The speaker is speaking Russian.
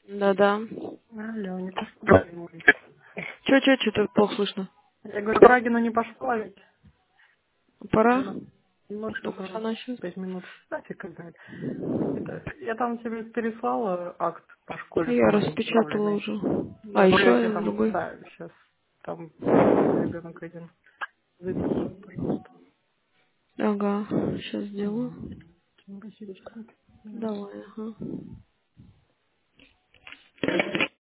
Да-да. Алло, не пошла. Чё, что-то плохо слышно. Я говорю, Брагину не пошла ведь. Пора? Ну, ну, что Сколько 45 она сейчас? минут. Нафиг когда. Это, я там тебе переслала акт по школе Я самый распечатала исправленный. уже. А, Я говорю, я еще тебе один там, другой? да, сейчас там появился ребенок один. Записывай, пожалуйста. Ага, сейчас сделаю. Угу. Спасибо, честно. Давай. Давай, ага.